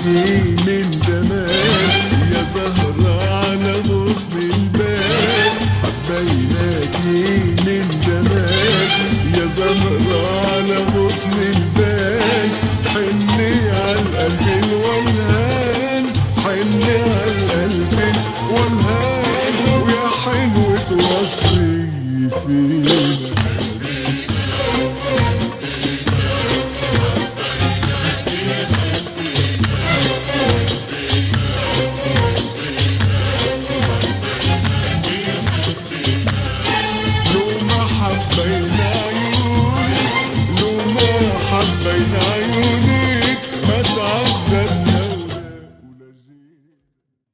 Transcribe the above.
من زمان يا زهرة على غصن البال، حبيناكي من زمان يا زهرة على غصن البال. حني عالقلب الولهان، حني عالقلب الولهان، ويا حلوة وصي فينا.